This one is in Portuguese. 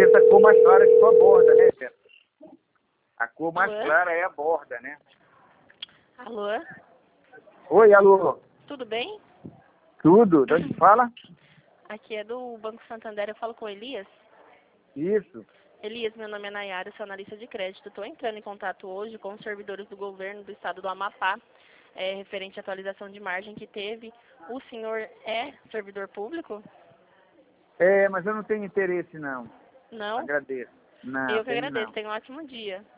essa cor mais clara que tua borda, né, Zé? A cor mais Alô? clara é a borda, né? Alô? Oi, alô. Tudo bem? Tudo? De onde fala? Aqui é do Banco Santander, eu falo com o Elias. Isso. Elias, meu nome é Nayara, eu sou analista de crédito. Estou entrando em contato hoje com os servidores do governo do estado do Amapá, referente à atualização de margem que teve. O senhor é servidor público? Mas eu não tenho interesse, não. Não? Agradeço. Não, Eu que tenho agradeço. não. Tenha um ótimo dia.